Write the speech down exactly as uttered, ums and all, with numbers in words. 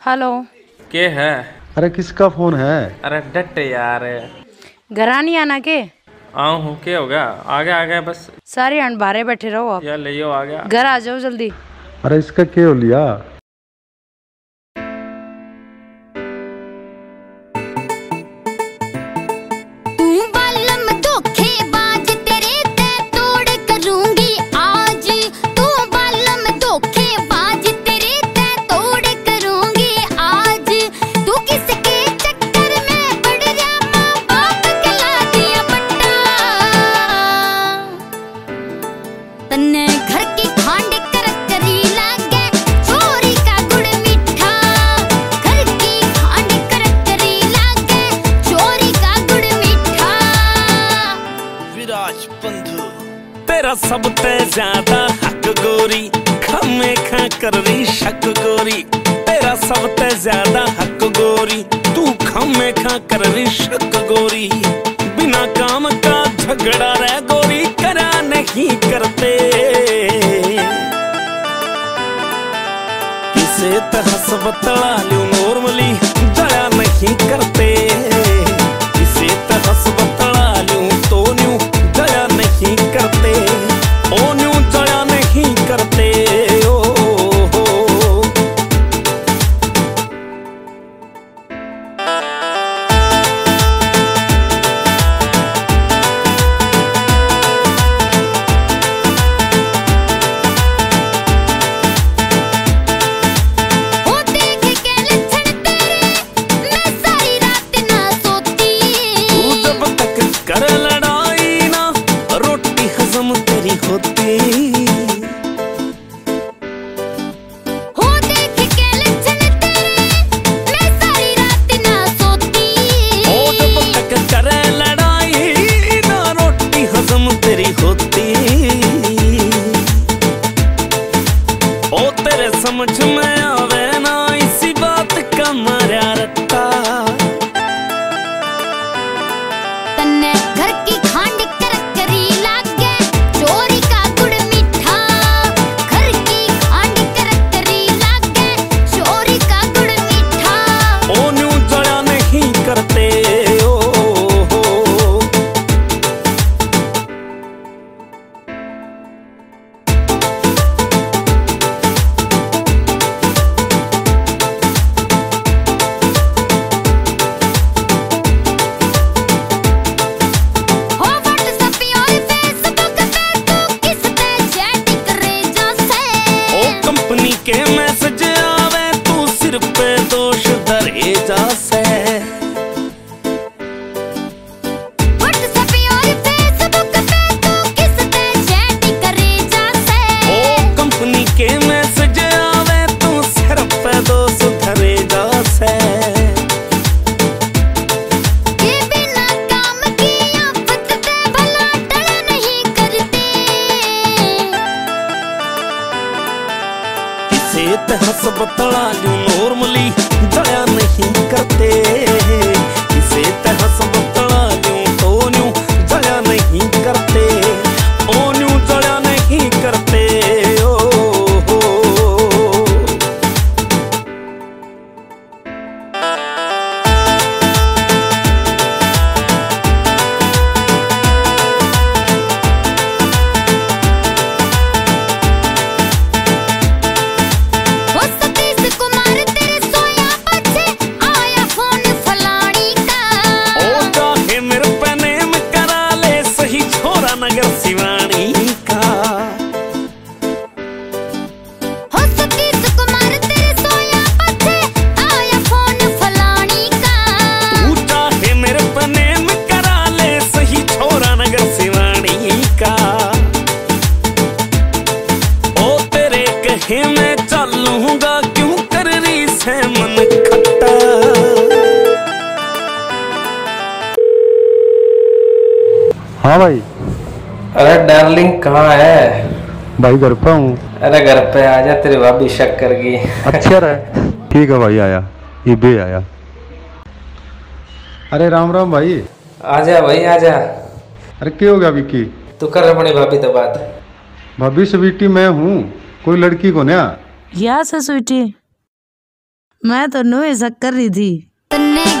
Hello. के है? अरे किसका फोन है? अरे डट यार। घर नहीं आना के? आऊँ हूँ, क्या हो गया? आ गया आ गया बस। सारे अन बाहर बैठे रहो आप। यार ले आ गया। घर आ जाओ जल्दी। अरे इसका क्या हो लिया? तेरा सब ते ज्यादा हक गोरी, खमे खा कर रही शक गोरी। तेरा सब ते ज्यादा हक गोरी, तू खमे खा कर रही शक गोरी। बिना काम का झगड़ा रह गोरी, करा नहीं करते। किसे तहस बतला लू नॉर्मली, दया नहीं करते। किसे तहस बतला लू तो न्यू दया नहीं करते। ओ न्यू दया नहीं करते। ओ, ओ, ओ। होती हो देख के लक्षण तेरे, मैं सारी रात ना सोती। ओ जब तक करे लड़ाई ना रोटी हजम तेरी होती। ओ तेरे समझ में आवे ना इसी बात का मारा रट्टा। तन्ने घर की खांड कर करी लागे, चोरी का गुड़ मीठा। घर की खांड कर करी लागे, चोरी का गुड़ मीठा। ओ न्यू दया नहीं करते। ओ, ओ, ओ। हो व्हाट्सएप और फेसबुक पे तू किस पे चैट करे जासे। ओ कंपनी के मैसेज आवे, तू सिर पे दोष धरे जासे। व्हाट्सएप और फेसबुक पे तू किस पे चैट करे जासे। ओ कंपनी के मैसेज आवे, तू सिर पे दोष धरे जासे। ये बिना काम की आफत पे भला टल नहीं करते। किसे तहस बतला लू नॉर्मली, दया नहीं करते। किसे तहस बतला लू तो न्यू दया नहीं करते। ओ न्यू दया नहीं करते। ओ, ओ, ओ। वो सतीश कुमार तेरे सोया पछे आया फोन फलानी का। ओ चाहे मेरे पे नेम करा ले, सही छोरा नगर सिवानी का। हो सतीश कुमार तेरे सोया पछे आया फोन फलानी का। तू चाहे मेरे पे नेम करा ले, सही छोरा नगर सिवानी का। ओ तेरे कहे मैं चलूंगा, क्यों कर रही से मन खट्टा। हाँ भाई। अरे डार्लिंग कहाँ है? भाई घर पे हूँ। अरे घर पे आ जा, तेरी भाभी शक कर गई। अच्छा रहे। ठीक है भाई, आया ये भी आया। अरे राम राम भाई। आजा भाई आजा। अरे क्या हो गया विक्की? तू कर अपनी भाभी तो बात। भाभी स्वीटी मैं हूँ, कोई लड़की को ना। या से स्वीटी मैं तो नुए शक कर रही थी। तन्ने